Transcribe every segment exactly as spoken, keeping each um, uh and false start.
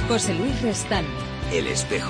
José Luis Restán. El Espejo.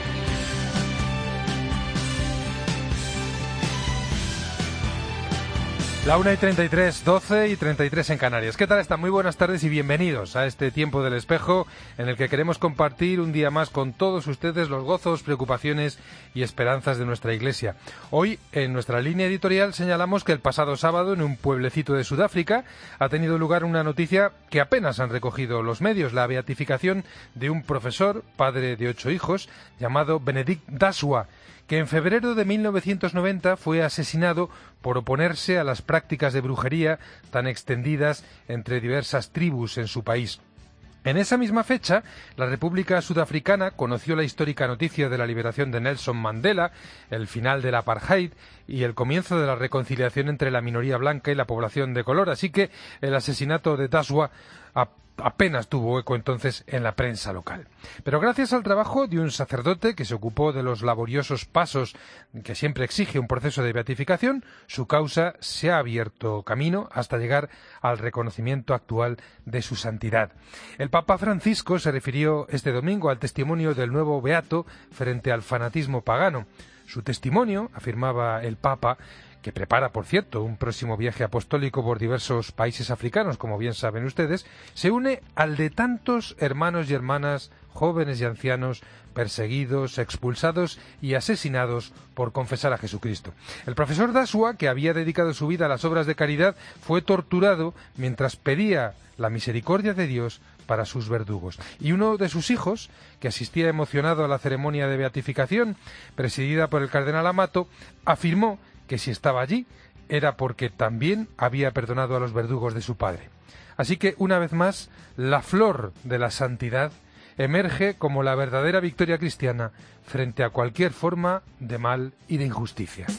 La una y treinta y tres, doce y treinta y tres en Canarias. ¿Qué tal están? Muy buenas tardes y bienvenidos a este tiempo del Espejo, en el que queremos compartir un día más con todos ustedes los gozos, preocupaciones y esperanzas de nuestra Iglesia. Hoy, en nuestra línea editorial, señalamos que el pasado sábado, en un pueblecito de Sudáfrica, ha tenido lugar una noticia que apenas han recogido los medios: la beatificación de un profesor, padre de ocho hijos, llamado Benedict Daswa, que en febrero de mil novecientos noventa fue asesinado por oponerse a las prácticas de brujería tan extendidas entre diversas tribus en su país. En esa misma fecha, la República Sudafricana conoció la histórica noticia de la liberación de Nelson Mandela, el final del apartheid y el comienzo de la reconciliación entre la minoría blanca y la población de color. Así que el asesinato de Daswa a apenas tuvo eco entonces en la prensa local. Pero gracias al trabajo de un sacerdote que se ocupó de los laboriosos pasos que siempre exige un proceso de beatificación, su causa se ha abierto camino hasta llegar al reconocimiento actual de su santidad. El Papa Francisco se refirió este domingo al testimonio del nuevo beato frente al fanatismo pagano. Su testimonio, afirmaba el Papa, que prepara, por cierto, un próximo viaje apostólico por diversos países africanos, como bien saben ustedes, se une al de tantos hermanos y hermanas, jóvenes y ancianos, perseguidos, expulsados y asesinados por confesar a Jesucristo. El profesor Daswa, que había dedicado su vida a las obras de caridad, fue torturado mientras pedía la misericordia de Dios para sus verdugos. Y uno de sus hijos, que asistía emocionado a la ceremonia de beatificación, presidida por el cardenal Amato, afirmó que si estaba allí era porque también había perdonado a los verdugos de su padre. Así que, una vez más, la flor de la santidad emerge como la verdadera victoria cristiana frente a cualquier forma de mal y de injusticia.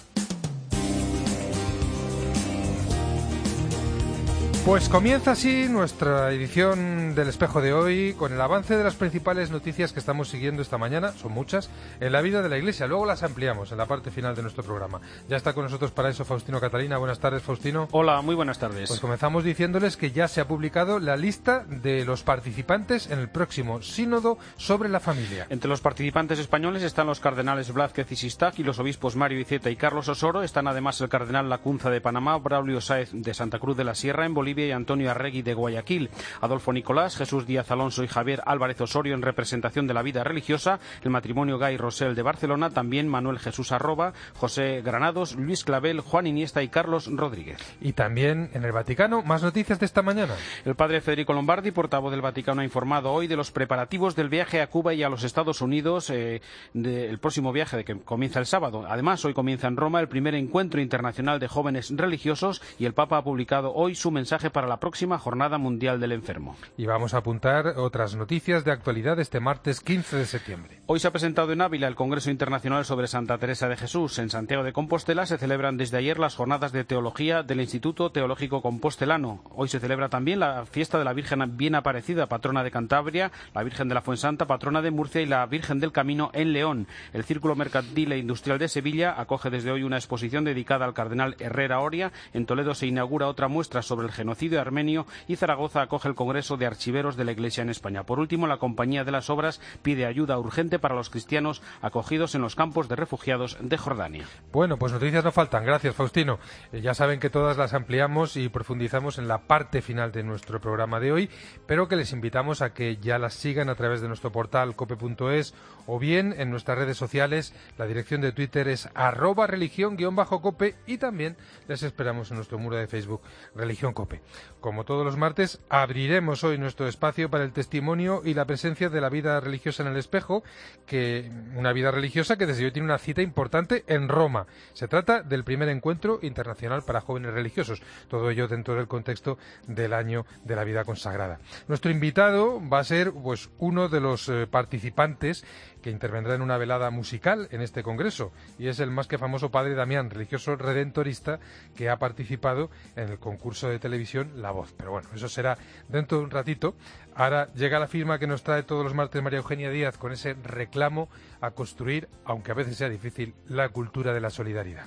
Pues comienza así nuestra edición del Espejo de hoy, con el avance de las principales noticias que estamos siguiendo esta mañana, son muchas, en la vida de la Iglesia. Luego las ampliamos en la parte final de nuestro programa. Ya está con nosotros para eso Faustino Catalina. Buenas tardes, Faustino. Hola, muy buenas tardes. Pues comenzamos diciéndoles que ya se ha publicado la lista de los participantes en el próximo sínodo sobre la familia. Entre los participantes españoles están los cardenales Blázquez y Sistac y los obispos Mario Iceta y Carlos Osoro. Están además el cardenal Lacunza de Panamá, Braulio Sáez de Santa Cruz de la Sierra en Bolivia y Antonio Arregui de Guayaquil, Adolfo Nicolás, Jesús Díaz Alonso y Javier Álvarez Osorio en representación de la vida religiosa, el matrimonio Gay Rosell de Barcelona, también Manuel Jesús Arroba, José Granados, Luis Clavel, Juan Iniesta y Carlos Rodríguez. Y también en el Vaticano, más noticias de esta mañana. El padre Federico Lombardi, portavoz del Vaticano, ha informado hoy de los preparativos del viaje a Cuba y a los Estados Unidos, eh, del próximo viaje de que comienza el sábado. Además, hoy comienza en Roma el primer encuentro internacional de jóvenes religiosos y el Papa ha publicado hoy su mensaje para la próxima Jornada Mundial del Enfermo. Y vamos a apuntar otras noticias de actualidad este martes quince de septiembre. Hoy se ha presentado en Ávila el Congreso Internacional sobre Santa Teresa de Jesús. En Santiago de Compostela se celebran desde ayer las jornadas de teología del Instituto Teológico Compostelano. Hoy se celebra también la fiesta de la Virgen Bien Aparecida, patrona de Cantabria, la Virgen de la Fuensanta, patrona de Murcia y la Virgen del Camino en León. El Círculo Mercantil e Industrial de Sevilla acoge desde hoy una exposición dedicada al cardenal Herrera Oria. En Toledo se inaugura otra muestra sobre el genocidio armenio y Zaragoza acoge el Congreso de Archiveros de la Iglesia en España. Por último, la Compañía de las Obras pide ayuda urgente para los cristianos acogidos en los campos de refugiados de Jordania. Bueno, pues noticias no faltan. Gracias, Faustino. Eh, ya saben que todas las ampliamos y profundizamos en la parte final de nuestro programa de hoy, pero que les invitamos a que ya las sigan a través de nuestro portal cope punto es o bien en nuestras redes sociales. La dirección de Twitter es arroba religión guión bajo cope y también les esperamos en nuestro muro de Facebook Religión Cope. Como todos los martes, abriremos hoy nuestro espacio para el testimonio y la presencia de la vida religiosa en el Espejo, que una vida religiosa que desde hoy tiene una cita importante en Roma. Se trata del primer encuentro internacional para jóvenes religiosos, todo ello dentro del contexto del año de la vida consagrada. Nuestro invitado va a ser pues uno de los eh, participantes que intervendrá en una velada musical en este congreso, y es el más que famoso padre Damián, religioso redentorista que ha participado en el concurso de televisión La Voz. Pero bueno, eso será dentro de un ratito. Ahora llega la firma que nos trae todos los martes María Eugenia Díaz con ese reclamo a construir, aunque a veces sea difícil, la cultura de la solidaridad.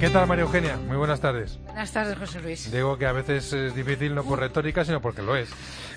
¿Qué tal, María Eugenia? Muy buenas tardes. Buenas tardes, José Luis. Digo que a veces es difícil no por retórica, sino porque lo es.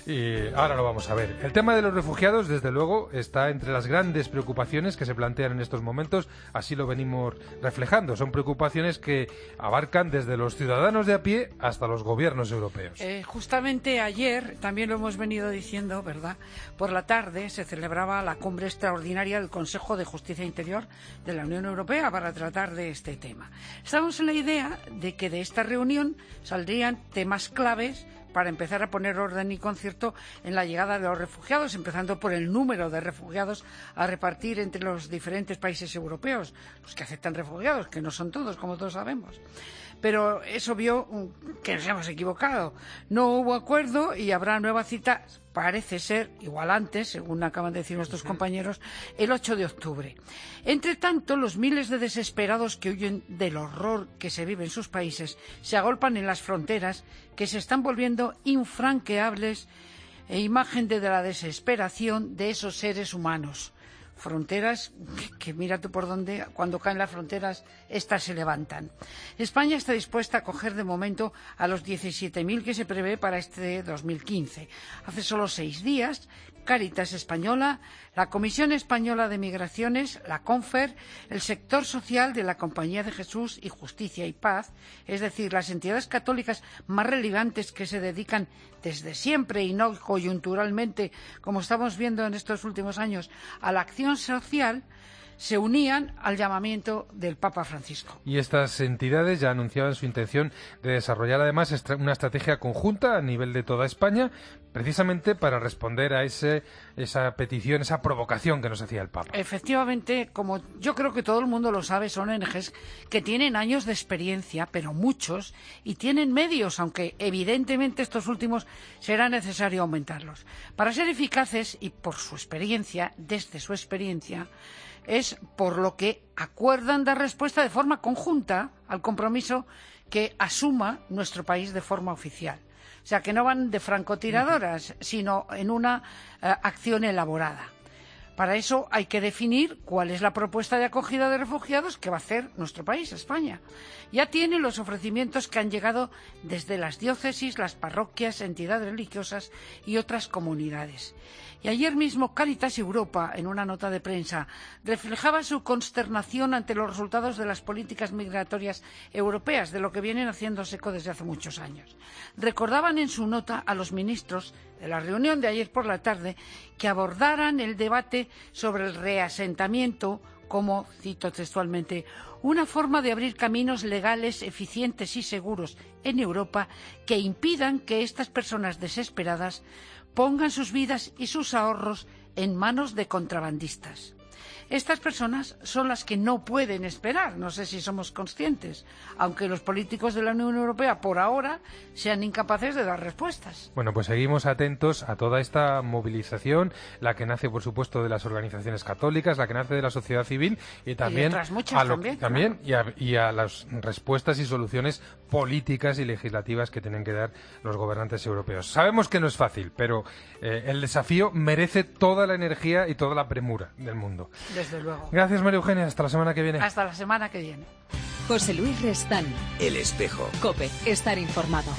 Y ahora lo vamos a ver. El tema de los refugiados, desde luego, está entre las grandes preocupaciones que se plantean en estos momentos. Así lo venimos reflejando. Son preocupaciones que abarcan desde los ciudadanos de a pie hasta los gobiernos europeos. Eh, justamente ayer, también lo hemos venido diciendo, ¿verdad? Por la tarde se celebraba la cumbre extraordinaria del Consejo de Justicia e Interior de la Unión Europea para tratar de este tema. Estábamos en la idea de que de esta reunión saldrían temas claves para empezar a poner orden y concierto en la llegada de los refugiados, empezando por el número de refugiados a repartir entre los diferentes países europeos, los que aceptan refugiados, que no son todos, como todos sabemos. Pero es obvio que nos hemos equivocado. No hubo acuerdo y habrá nueva cita, parece ser, igual antes, según acaban de decir nuestros compañeros, el ocho de octubre. Entre tanto, los miles de desesperados que huyen del horror que se vive en sus países se agolpan en las fronteras, que se están volviendo infranqueables, e imagen de la desesperación de esos seres humanos. Fronteras que, que mira tú por dónde, cuando caen las fronteras, estas se levantan. España está dispuesta a acoger de momento a los diecisiete mil que se prevé para este dos mil quince. Hace solo seis días, Cáritas Española, la Comisión Española de Migraciones, la CONFER, el sector social de la Compañía de Jesús y Justicia y Paz, es decir, las entidades católicas más relevantes que se dedican desde siempre y no coyunturalmente, como estamos viendo en estos últimos años, a la acción social, se unían al llamamiento del Papa Francisco. Y estas entidades ya anunciaban su intención de desarrollar además una estrategia conjunta a nivel de toda España, precisamente para responder a ese, esa petición, esa provocación que nos hacía el Papa. Efectivamente, como yo creo que todo el mundo lo sabe, son O N Ges que tienen años de experiencia, pero muchos, y tienen medios, aunque evidentemente estos últimos será necesario aumentarlos. Para ser eficaces y por su experiencia, desde su experiencia, es por lo que acuerdan dar respuesta de forma conjunta al compromiso que asuma nuestro país de forma oficial. O sea, que no van de francotiradoras, sino en una uh, acción elaborada. Para eso hay que definir cuál es la propuesta de acogida de refugiados que va a hacer nuestro país, España. Ya tiene los ofrecimientos que han llegado desde las diócesis, las parroquias, entidades religiosas y otras comunidades. Y ayer mismo Cáritas Europa, en una nota de prensa, reflejaba su consternación ante los resultados de las políticas migratorias europeas, de lo que vienen haciéndose eco desde hace muchos años. Recordaban en su nota a los ministros de la reunión de ayer por la tarde que abordaran el debate sobre el reasentamiento como, cito textualmente, una forma de abrir caminos legales, eficientes y seguros en Europa que impidan que estas personas desesperadas pongan sus vidas y sus ahorros en manos de contrabandistas. Estas personas son las que no pueden esperar, no sé si somos conscientes, aunque los políticos de la Unión Europea por ahora sean incapaces de dar respuestas. Bueno, pues seguimos atentos a toda esta movilización, la que nace, por supuesto, de las organizaciones católicas, la que nace de la sociedad civil y también, y otras muchas a, lo, también, también claro. y, a, y a las respuestas y soluciones políticas y legislativas que tienen que dar los gobernantes europeos. Sabemos que no es fácil, pero eh, el desafío merece toda la energía y toda la premura del mundo. Desde luego. Gracias, María Eugenia. Hasta la semana que viene. Hasta la semana que viene. José Luis Restán. El Espejo. COPE. Estar informado.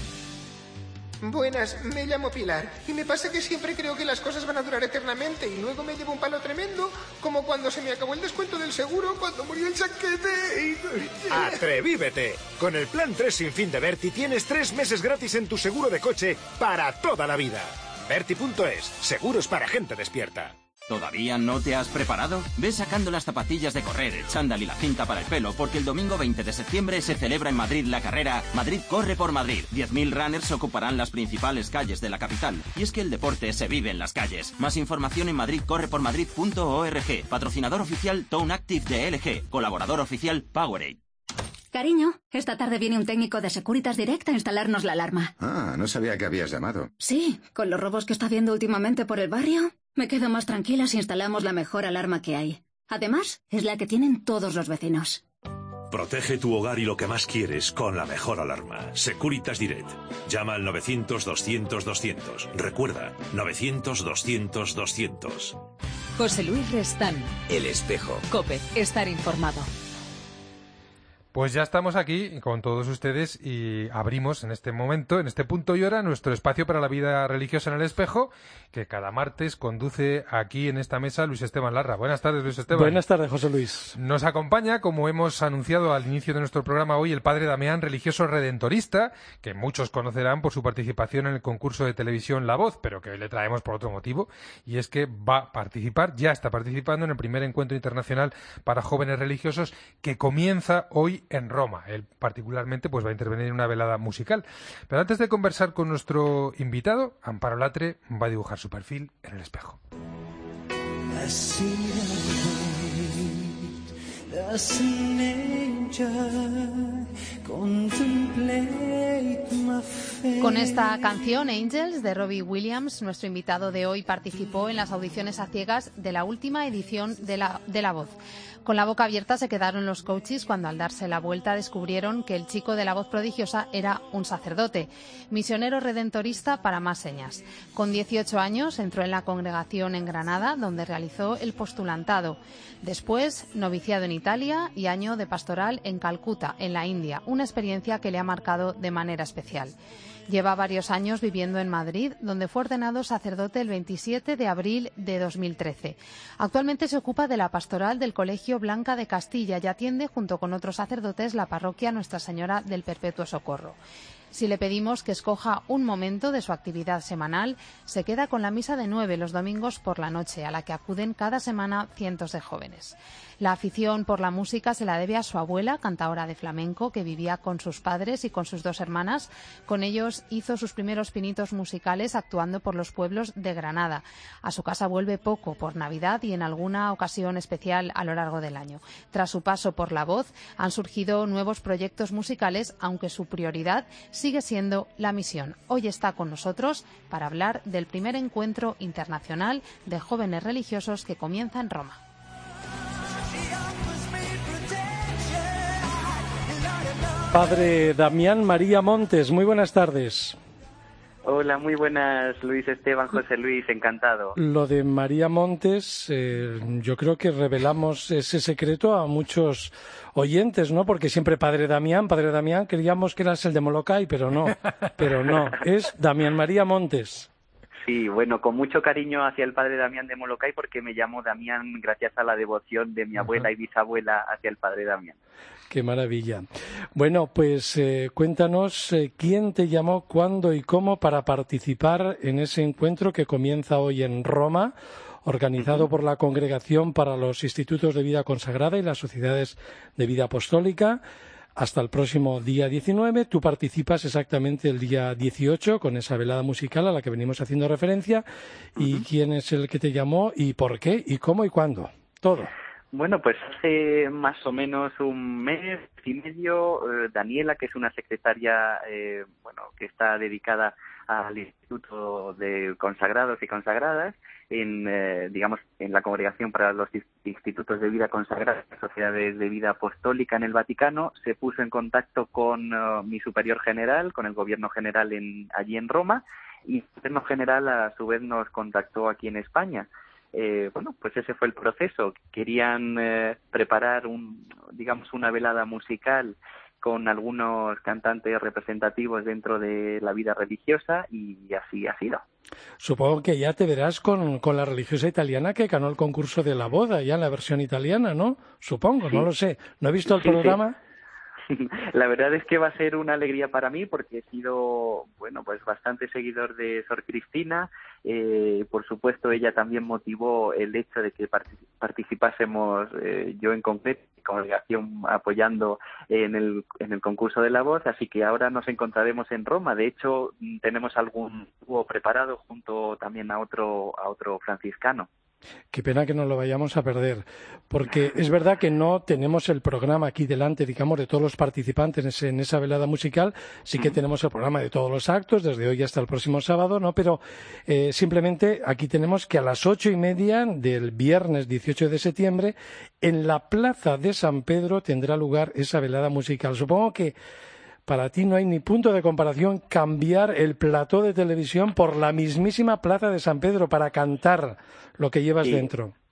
Buenas, me llamo Pilar y me pasa que siempre creo que las cosas van a durar eternamente y luego me llevo un palo tremendo, como cuando se me acabó el descuento del seguro, cuando murió el chaquete y... ¡Atrevívete! Con el plan tres sin fin de Berti tienes tres meses gratis en tu seguro de coche para toda la vida. Berti punto es, seguros para gente despierta. ¿Todavía no te has preparado? Ve sacando las zapatillas de correr, el chándal y la cinta para el pelo, porque el domingo veinte de septiembre se celebra en Madrid la carrera Madrid corre por Madrid. diez mil runners ocuparán las principales calles de la capital. Y es que el deporte se vive en las calles. Más información en madrid corre por madrid punto org. Patrocinador oficial Tone Active de L G. Colaborador oficial Powerade. Cariño, esta tarde viene un técnico de Securitas Direct a instalarnos la alarma. Ah, no sabía que habías llamado. Sí, con los robos que está habiendo últimamente por el barrio, me quedo más tranquila si instalamos la mejor alarma que hay. Además, es la que tienen todos los vecinos. Protege tu hogar y lo que más quieres con la mejor alarma. Securitas Direct. Llama al novecientos, doscientos, doscientos. Recuerda, novecientos, doscientos, doscientos. José Luis Restán. El Espejo. COPE. Estar informado. Pues ya estamos aquí con todos ustedes y abrimos en este momento, en este punto y hora, nuestro espacio para la vida religiosa en el espejo, que cada martes conduce aquí en esta mesa Luis Esteban Larra. Buenas tardes, Luis Esteban. Buenas tardes, José Luis. Nos acompaña, como hemos anunciado al inicio de nuestro programa hoy, el padre Damián, religioso redentorista, que muchos conocerán por su participación en el concurso de televisión La Voz, pero que hoy le traemos por otro motivo, y es que va a participar, ya está participando en el primer encuentro internacional para jóvenes religiosos que comienza hoy en Roma. Él particularmente pues va a intervenir en una velada musical. Pero antes de conversar con nuestro invitado, Amparo Latre va a dibujar su perfil en el espejo. Con esta canción, Angels, de Robbie Williams, nuestro invitado de hoy participó en las audiciones a ciegas de la última edición de La, de la Voz. Con la boca abierta se quedaron los coaches cuando al darse la vuelta descubrieron que el chico de la voz prodigiosa era un sacerdote, misionero redentorista para más señas. Con dieciocho años entró en la congregación en Granada, donde realizó el postulantado. Después, noviciado en Italia y año de pastoral en Calcuta, en la India, una experiencia que le ha marcado de manera especial. Lleva varios años viviendo en Madrid, donde fue ordenado sacerdote el veintisiete de abril de dos mil trece. Actualmente se ocupa de la pastoral del Colegio Blanca de Castilla y atiende, junto con otros sacerdotes, la parroquia Nuestra Señora del Perpetuo Socorro. Si le pedimos que escoja un momento de su actividad semanal, se queda con la misa de nueve los domingos por la noche, a la que acuden cada semana cientos de jóvenes. La afición por la música se la debe a su abuela, cantaora de flamenco, que vivía con sus padres y con sus dos hermanas. Con ellos hizo sus primeros pinitos musicales actuando por los pueblos de Granada. A su casa vuelve poco, por Navidad y en alguna ocasión especial a lo largo del año. Tras su paso por La Voz, han surgido nuevos proyectos musicales, aunque su prioridad sigue siendo la misión. Hoy está con nosotros para hablar del primer encuentro internacional de jóvenes religiosos que comienza en Roma. Padre Damián María Montes, muy buenas tardes. Hola, muy buenas, Luis Esteban, José Luis, encantado. Lo de María Montes, eh, yo creo que revelamos ese secreto a muchos oyentes, ¿no? Porque siempre Padre Damián, Padre Damián, creíamos que eras el de Molokai, pero no, pero no, es Damián María Montes. Sí, bueno, con mucho cariño hacia el padre Damián de Molokai, porque me llamo Damián gracias a la devoción de mi abuela y bisabuela hacia el padre Damián. Qué maravilla. Bueno, pues eh, cuéntanos eh, quién te llamó, cuándo y cómo para participar en ese encuentro que comienza hoy en Roma, organizado uh-huh. por la Congregación para los Institutos de Vida Consagrada y las Sociedades de Vida Apostólica. Hasta el próximo día diecinueve, tú participas exactamente el día dieciocho con esa velada musical a la que venimos haciendo referencia. ¿Y uh-huh. quién es el que te llamó y por qué y cómo y cuándo? Todo. Bueno, pues hace más o menos un mes y medio, eh, Daniela, que es una secretaria eh, bueno, que está dedicada al Instituto de Consagrados y Consagradas, en eh, digamos en la Congregación para los Institutos de Vida Consagrada, Sociedades de Vida Apostólica en el Vaticano, se puso en contacto con uh, mi superior general, con el gobierno general en, allí en Roma, y el gobierno general a su vez nos contactó aquí en España. Eh, bueno, pues ese fue el proceso. Querían eh, preparar un, digamos, una velada musical con algunos cantantes representativos dentro de la vida religiosa y así ha sido. Supongo que ya te verás con, con la religiosa italiana que ganó el concurso de la boda, ya en la versión italiana, ¿no? Supongo, sí. No lo sé. No he visto el sí, programa. Sí. La verdad es que va a ser una alegría para mí porque he sido, bueno, pues bastante seguidor de Sor Cristina. Eh, por supuesto, ella también motivó el hecho de que participásemos, eh, yo en concreto, mi congregación apoyando en el, en el concurso de la voz, así que ahora nos encontraremos en Roma. De hecho, tenemos algún dúo preparado junto también a otro, a otro franciscano. Qué pena que no lo vayamos a perder, porque es verdad que no tenemos el programa aquí delante, digamos, de todos los participantes en esa velada musical. Sí que tenemos el programa de todos los actos, desde hoy hasta el próximo sábado, ¿no? Pero eh, simplemente aquí tenemos que a las ocho y media del viernes dieciocho de septiembre, en la Plaza de San Pedro tendrá lugar esa velada musical. Supongo que para ti no hay ni punto de comparación cambiar el plató de televisión por la mismísima Plaza de San Pedro para cantar lo que llevas sí. dentro.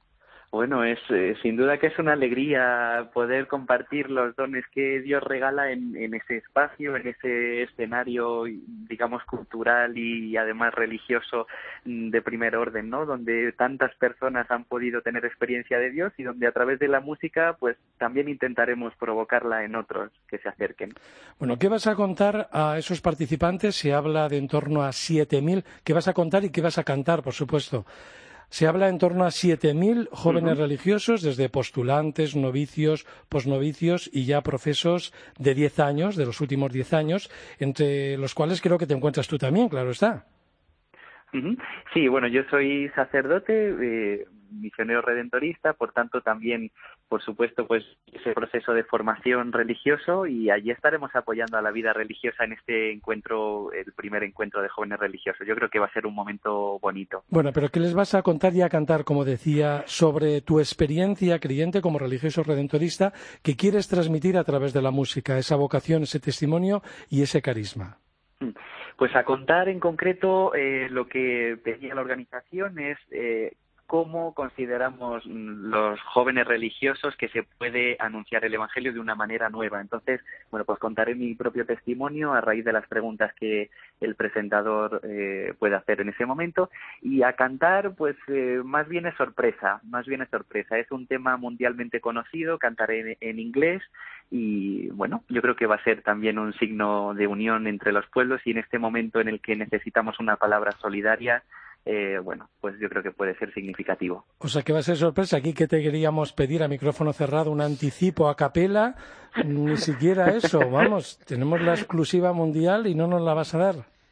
Bueno, es eh, sin duda que es una alegría poder compartir los dones que Dios regala en, en ese espacio, en ese escenario, digamos, cultural y además religioso de primer orden, ¿no? Donde tantas personas han podido tener experiencia de Dios y donde a través de la música, pues también intentaremos provocarla en otros que se acerquen. Bueno, ¿qué vas a contar a esos participantes? Se habla de en torno a siete mil. ¿Qué vas a contar y qué vas a cantar, por supuesto? Se habla en torno a siete mil jóvenes uh-huh. religiosos, desde postulantes, novicios, posnovicios y ya profesos de diez años, de los últimos diez años, entre los cuales creo que te encuentras tú también, claro está. Uh-huh. Sí, bueno, yo soy sacerdote, eh, misionero redentorista, por tanto también, por supuesto, pues ese proceso de formación religioso, y allí estaremos apoyando a la vida religiosa en este encuentro, el primer encuentro de jóvenes religiosos. Yo creo que va a ser un momento bonito. Bueno, pero ¿qué les vas a contar y a cantar, como decía, sobre tu experiencia creyente como religioso redentorista que quieres transmitir a través de la música, esa vocación, ese testimonio y ese carisma? Pues a contar en concreto eh, lo que pedía la organización es eh, cómo consideramos los jóvenes religiosos que se puede anunciar el Evangelio de una manera nueva. Entonces, bueno, pues contaré mi propio testimonio a raíz de las preguntas que el presentador eh, puede hacer en ese momento. Y a cantar, pues eh, más bien es sorpresa, más bien es sorpresa. Es un tema mundialmente conocido, cantaré en, en inglés y, bueno, yo creo que va a ser también un signo de unión entre los pueblos, y en este momento en el que necesitamos una palabra solidaria, Eh, bueno, pues yo creo que puede ser significativo. O sea que va a ser sorpresa. Aquí que te queríamos pedir a micrófono cerrado un anticipo a capela, ni siquiera eso, vamos, tenemos la exclusiva mundial y no nos la vas a dar.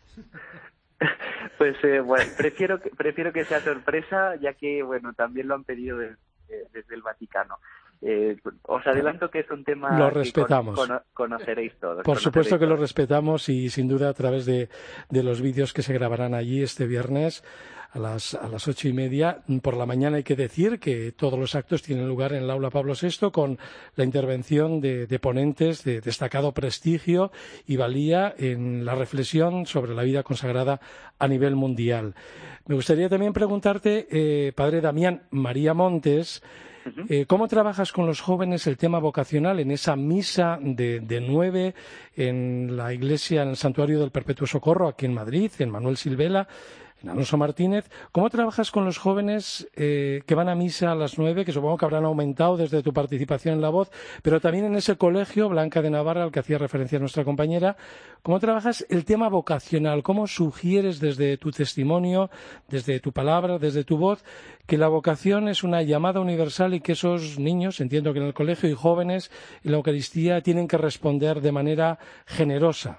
Pues eh, bueno, prefiero que, prefiero que sea sorpresa, ya que, bueno, también lo han pedido desde, desde el Vaticano. Eh, os adelanto que es un tema lo respetamos. que con, con, conoceréis todos. Por conoceréis supuesto que todos. lo respetamos, y sin duda a través de, de los vídeos que se grabarán allí este viernes a las, a las ocho y media por la mañana. Hay que decir que todos los actos tienen lugar en el Aula Pablo sexto con la intervención de, de ponentes de destacado prestigio y valía en la reflexión sobre la vida consagrada a nivel mundial. Me gustaría también preguntarte, eh, Padre Damián María Montes, Eh, ¿cómo trabajas con los jóvenes el tema vocacional en esa misa de, de nueve en la iglesia, en el Santuario del Perpetuo Socorro, aquí en Madrid, en Manuel Silvela, en Alonso Martínez? ¿Cómo trabajas con los jóvenes eh, que van a misa a las nueve, que supongo que habrán aumentado desde tu participación en La Voz, pero también en ese colegio, Blanca de Navarra, al que hacía referencia nuestra compañera? ¿Cómo trabajas el tema vocacional? ¿Cómo sugieres desde tu testimonio, desde tu palabra, desde tu voz, que la vocación es una llamada universal y que esos niños, entiendo que en el colegio y jóvenes, en la Eucaristía, tienen que responder de manera generosa?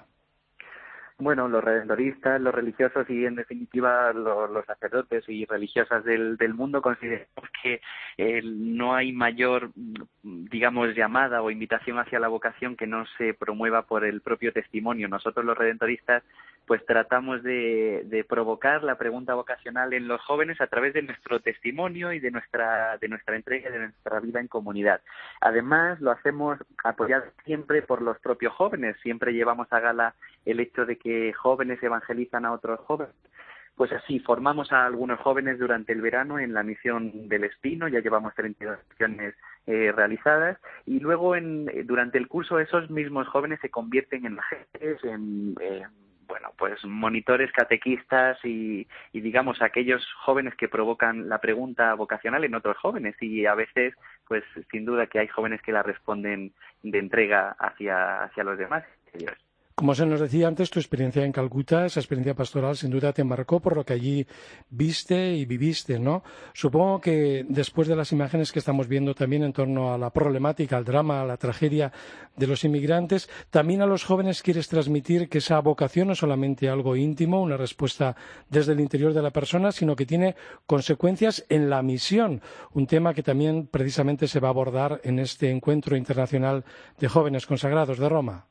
Bueno, los redentoristas, los religiosos y, en definitiva, los, los sacerdotes y religiosas del, del mundo consideramos que eh, no hay mayor, digamos, llamada o invitación hacia la vocación que no se promueva por el propio testimonio. Nosotros, los redentoristas, pues tratamos de, de provocar la pregunta vocacional en los jóvenes a través de nuestro testimonio y de nuestra, de nuestra entrega y de nuestra vida en comunidad. Además, lo hacemos apoyados siempre por los propios jóvenes. Siempre llevamos a gala el hecho de que jóvenes evangelizan a otros jóvenes. Pues así, formamos a algunos jóvenes durante el verano en la misión del Espino, ya llevamos treinta y dos misiones eh, realizadas, y luego en, durante el curso esos mismos jóvenes se convierten en agentes, en, eh, bueno, pues monitores, catequistas y, y digamos aquellos jóvenes que provocan la pregunta vocacional en otros jóvenes, y a veces, pues sin duda que hay jóvenes que la responden de entrega hacia, hacia los demás. Como se nos decía antes, tu experiencia en Calcuta, esa experiencia pastoral, sin duda te marcó por lo que allí viste y viviste, ¿no? Supongo que después de las imágenes que estamos viendo también en torno a la problemática, al drama, a la tragedia de los inmigrantes, también a los jóvenes quieres transmitir que esa vocación no es solamente algo íntimo, una respuesta desde el interior de la persona, sino que tiene consecuencias en la misión, un tema que también precisamente se va a abordar en este encuentro internacional de jóvenes consagrados de Roma.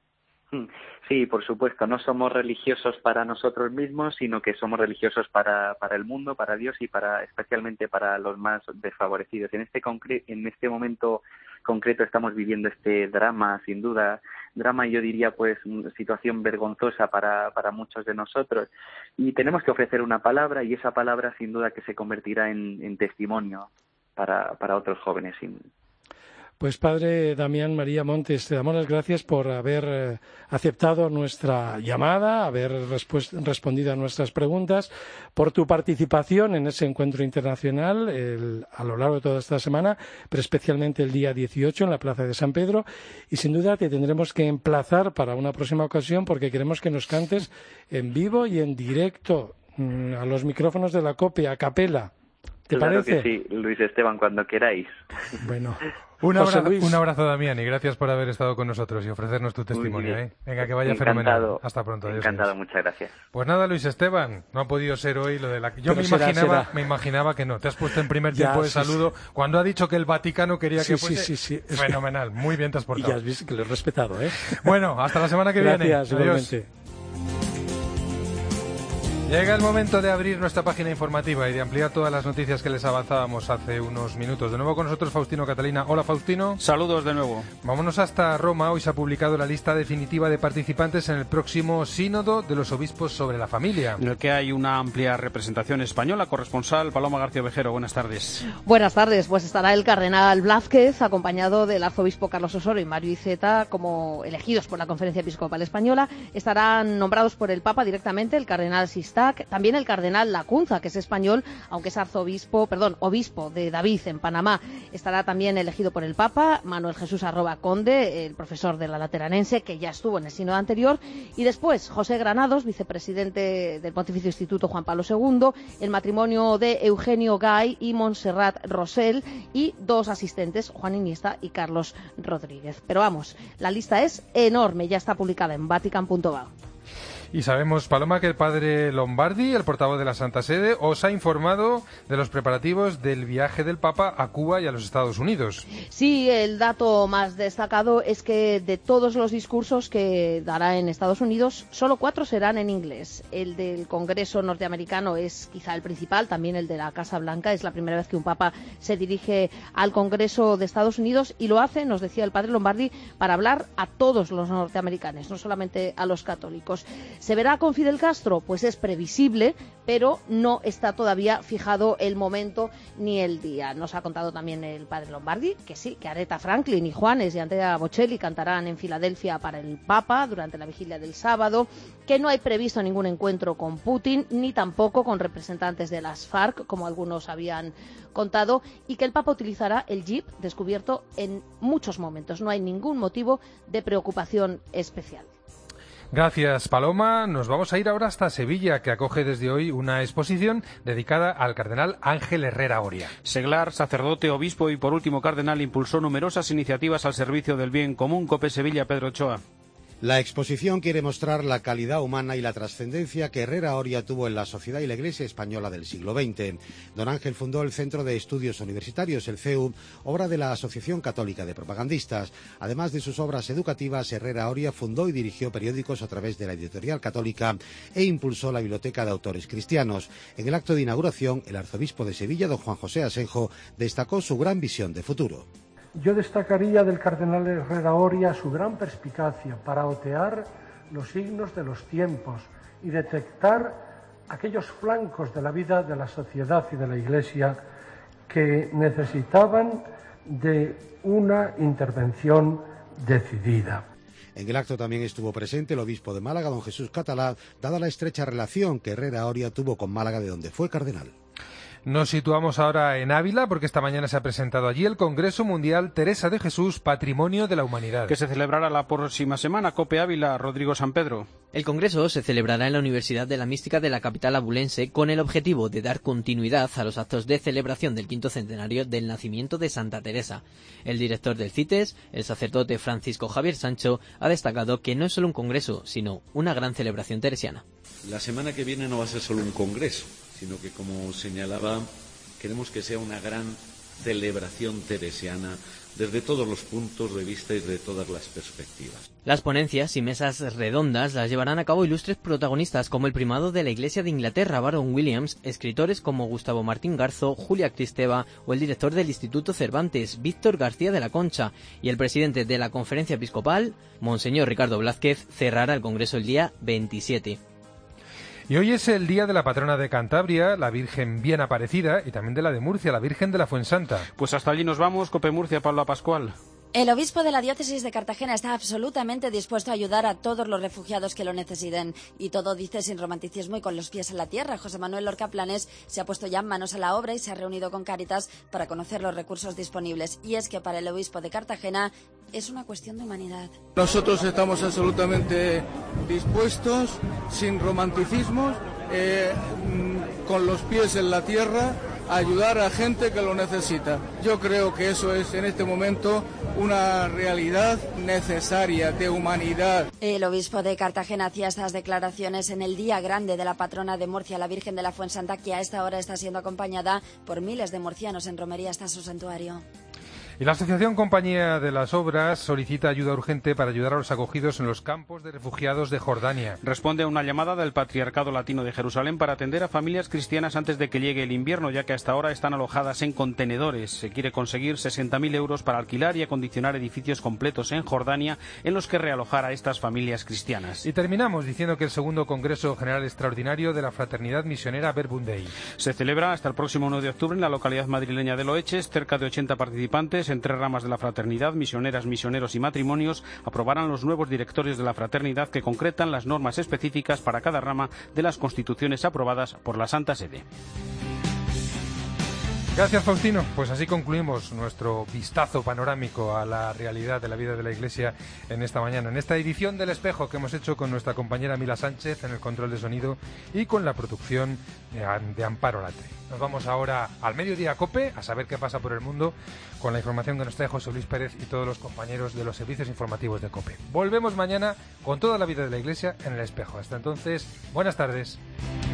Sí, por supuesto, no somos religiosos para nosotros mismos, sino que somos religiosos para, para el mundo, para Dios y para especialmente para los más desfavorecidos. En este concre- en este momento concreto estamos viviendo este drama, sin duda, drama y yo diría pues una situación vergonzosa para, para muchos de nosotros, y tenemos que ofrecer una palabra, y esa palabra sin duda que se convertirá en, en testimonio. para, para otros jóvenes. Pues padre Damián María Montes, te damos las gracias por haber eh, aceptado nuestra llamada, haber respondido a nuestras preguntas, por tu participación en ese encuentro internacional el, a lo largo de toda esta semana, pero especialmente el día dieciocho en la Plaza de San Pedro. Y sin duda te tendremos que emplazar para una próxima ocasión porque queremos que nos cantes en vivo y en directo mmm, a los micrófonos de la COPE, a capela. ¿Te claro parece? Que sí, Luis Esteban, cuando queráis. Bueno, un abrazo, un abrazo, Damián, y gracias por haber estado con nosotros y ofrecernos tu testimonio. ¿eh? Venga, que vaya Encantado, fenomenal. Hasta pronto. Adiós, encantado, adiós. muchas gracias. Pues nada, Luis Esteban, no ha podido ser hoy lo de la... Yo Pero me será, imaginaba, será. me imaginaba que no. Te has puesto en primer Ya, tiempo de sí, saludo sí. cuando ha dicho que el Vaticano quería Sí, que sí, fuese. sí, sí. Es Fenomenal, muy bien te has Y portado. ya has visto que lo he respetado, ¿eh? Bueno, hasta la semana que Gracias, viene. Adiós. igualmente. Llega el momento de abrir nuestra página informativa y de ampliar todas las noticias que les avanzábamos hace unos minutos. De nuevo con nosotros Faustino Catalina. Hola, Faustino. Saludos de nuevo. Vámonos hasta Roma. Hoy se ha publicado la lista definitiva de participantes en el próximo Sínodo de los Obispos sobre la Familia, en el que hay una amplia representación española. Corresponsal Paloma García Ovejero, buenas tardes. Buenas tardes. Pues estará el cardenal Blázquez acompañado del arzobispo Carlos Osoro y Mario Iceta como elegidos por la Conferencia Episcopal Española. Estarán nombrados por el Papa directamente el cardenal Sistac, también el cardenal Lacunza, que es español, aunque es arzobispo, perdón, obispo de David en Panamá. Estará también elegido por el Papa Manuel Jesús Arroba Conde, el profesor de la Lateranense, que ya estuvo en el sínodo anterior, y después José Granados, vicepresidente del Pontificio Instituto Juan Pablo segundo, el matrimonio de Eugenio Gay y Montserrat Rosell, y dos asistentes, Juan Iniesta y Carlos Rodríguez. Pero vamos, la lista es enorme, ya está publicada en vatican punto va. Y sabemos, Paloma, que el padre Lombardi, el portavoz de la Santa Sede, os ha informado de los preparativos del viaje del Papa a Cuba y a los Estados Unidos. Sí, el dato más destacado es que de todos los discursos que dará en Estados Unidos, solo cuatro serán en inglés. El del Congreso norteamericano es quizá el principal, también el de la Casa Blanca. Es la primera vez que un Papa se dirige al Congreso de Estados Unidos y lo hace, nos decía el padre Lombardi, para hablar a todos los norteamericanos, no solamente a los católicos. ¿Se verá con Fidel Castro? Pues es previsible, pero no está todavía fijado el momento ni el día. Nos ha contado también el padre Lombardi que sí, que Aretha Franklin y Juanes y Andrea Bocelli cantarán en Filadelfia para el Papa durante la vigilia del sábado, que no hay previsto ningún encuentro con Putin, ni tampoco con representantes de las FARC, como algunos habían contado, y que el Papa utilizará el jeep descubierto en muchos momentos. No hay ningún motivo de preocupación especial. Gracias, Paloma. Nos vamos a ir ahora hasta Sevilla, que acoge desde hoy una exposición dedicada al cardenal Ángel Herrera Oria. Seglar, sacerdote, obispo y por último cardenal, impulsó numerosas iniciativas al servicio del bien común. COPE Sevilla, Pedro Ochoa. La exposición quiere mostrar la calidad humana y la trascendencia que Herrera Oria tuvo en la sociedad y la Iglesia española del siglo veinte. Don Ángel fundó el Centro de Estudios Universitarios, el C E U, obra de la Asociación Católica de Propagandistas. Además de sus obras educativas, Herrera Oria fundó y dirigió periódicos a través de la Editorial Católica e impulsó la Biblioteca de Autores Cristianos. En el acto de inauguración, el arzobispo de Sevilla, don Juan José Asenjo, destacó su gran visión de futuro. Yo destacaría del cardenal Herrera Oria su gran perspicacia para otear los signos de los tiempos y detectar aquellos flancos de la vida de la sociedad y de la Iglesia que necesitaban de una intervención decidida. En el acto también estuvo presente el obispo de Málaga, don Jesús Catalá, dada la estrecha relación que Herrera Oria tuvo con Málaga, de donde fue cardenal. Nos situamos ahora en Ávila porque esta mañana se ha presentado allí el Congreso Mundial Teresa de Jesús, Patrimonio de la Humanidad, que se celebrará la próxima semana. COPE Ávila, Rodrigo San Pedro. El Congreso se celebrará en la Universidad de la Mística de la capital abulense con el objetivo de dar continuidad a los actos de celebración del quinto centenario del nacimiento de Santa Teresa. El director del CITES, el sacerdote Francisco Javier Sancho, ha destacado que no es solo un congreso, sino una gran celebración teresiana. La semana que viene no va a ser solo un congreso, sino que, como señalaba, queremos que sea una gran celebración teresiana desde todos los puntos de vista y desde todas las perspectivas. Las ponencias y mesas redondas las llevarán a cabo ilustres protagonistas como el primado de la Iglesia de Inglaterra, Baron Williams, escritores como Gustavo Martín Garzo, Julia Cristeva o el director del Instituto Cervantes, Víctor García de la Concha, y el presidente de la Conferencia Episcopal, Monseñor Ricardo Blázquez, cerrará el Congreso el día veintisiete. Y hoy es el día de la patrona de Cantabria, la Virgen Bien Aparecida, y también de la de Murcia, la Virgen de la Fuensanta. Pues hasta allí nos vamos, Cope Murcia, Pablo Pascual. El obispo de la diócesis de Cartagena está absolutamente dispuesto a ayudar a todos los refugiados que lo necesiten. Y todo dice sin romanticismo y con los pies en la tierra. José Manuel Lorca Planes se ha puesto ya manos a la obra y se ha reunido con Cáritas para conocer los recursos disponibles. Y es que para el obispo de Cartagena es una cuestión de humanidad. Nosotros estamos absolutamente dispuestos, sin romanticismos, eh, con los pies en la tierra, a ayudar a gente que lo necesita. Yo creo que eso es en este momento una realidad necesaria de humanidad. El obispo de Cartagena hacía estas declaraciones en el día grande de la patrona de Murcia, la Virgen de la Fuensanta, que a esta hora está siendo acompañada por miles de murcianos en romería hasta su santuario. Y la Asociación Compañía de las Obras solicita ayuda urgente para ayudar a los acogidos en los campos de refugiados de Jordania. Responde a una llamada del Patriarcado Latino de Jerusalén para atender a familias cristianas antes de que llegue el invierno, ya que hasta ahora están alojadas en contenedores. Se quiere conseguir sesenta mil euros para alquilar y acondicionar edificios completos en Jordania en los que realojar a estas familias cristianas. Y terminamos diciendo que el segundo Congreso General Extraordinario de la Fraternidad Misionera Verbum Dei se celebra hasta el próximo uno de octubre en la localidad madrileña de Loeches. Cerca de ochenta participantes en tres ramas de la fraternidad, misioneras, misioneros y matrimonios, aprobarán los nuevos directorios de la fraternidad que concretan las normas específicas para cada rama de las constituciones aprobadas por la Santa Sede. Gracias, Faustino. Pues así concluimos nuestro vistazo panorámico a la realidad de la vida de la Iglesia en esta mañana, en esta edición del Espejo que hemos hecho con nuestra compañera Mila Sánchez en el control de sonido y con la producción de Amparo Latre. Nos vamos ahora al mediodía COPE a saber qué pasa por el mundo con la información que nos trae José Luis Pérez y todos los compañeros de los servicios informativos de COPE. Volvemos mañana con toda la vida de la Iglesia en el Espejo. Hasta entonces, buenas tardes.